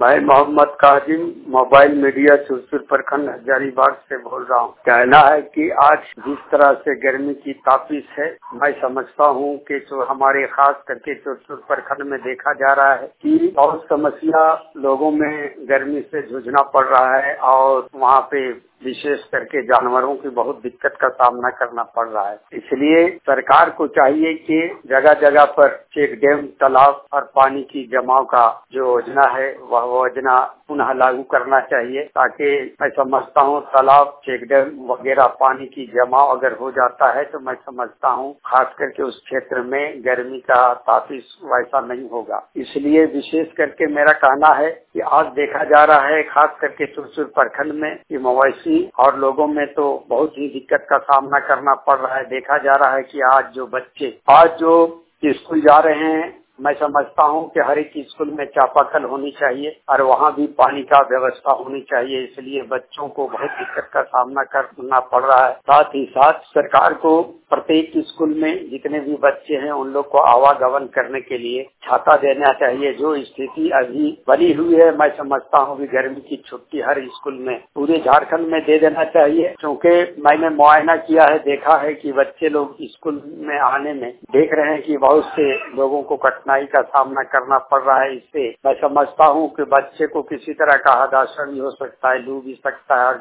मैं Mohammad Kazim mobile media Churchur प्रखंड हजारीबाग से बोल रहा हूँ। कहना है कि आज जिस तरह से गर्मी की तापीस है, मैं समझता हूँ कि जो हमारे खास करके चुरचुर प्रखंड में देखा जा रहा है कि बहुत समस्या लोगों में गर्मी से जूझना पड़ रहा है और वहाँ पे विशेष करके जानवरों की बहुत दिक्कत का सामना करना पड़ रहा है। इसलिए सरकार को चाहिए कि जगह जगह पर चेक डैम, तालाब और पानी की जमाव का जो योजना है वह योजना पुनः लागू करना चाहिए, ताकि मैं समझता हूँ तालाब, चेक डैम वगैरह पानी की जमाव अगर हो जाता है तो मैं समझता हूँ खास करके उस क्षेत्र में गर्मी का तापीस वैसा नहीं होगा। इसलिए विशेष करके मेरा कहना है कि आज देखा जा रहा है खास करके चुरचुर प्रखंड में कि मवेशी और लोगों में तो बहुत ही दिक्कत का सामना करना पड़ रहा है। देखा जा रहा है कि आज जो स्कूल जा रहे हैं, मैं समझता हूँ कि हर एक स्कूल में चापाकल होनी चाहिए और वहाँ भी पानी का व्यवस्था होनी चाहिए। इसलिए बच्चों को बहुत दिक्कत का सामना करना पड़ रहा है। साथ ही साथ सरकार को प्रत्येक स्कूल में जितने भी बच्चे हैं उन लोग को आवागमन करने के लिए छाता देना चाहिए। जो स्थिति अभी बनी हुई है, मैं समझता हूँ कि गर्मी की छुट्टी हर स्कूल में पूरे झारखंड में दे देना चाहिए, क्योंकि मैंने मुआयना किया है, देखा है कि बच्चे लोग स्कूल में आने में देख रहे हैं कि बहुत से लोगों को कठिनाई का सामना करना पड़ रहा है। इससे मैं समझता हूँ कि बच्चे को किसी तरह का हादसा भी हो सकता है, लू भी सकता है और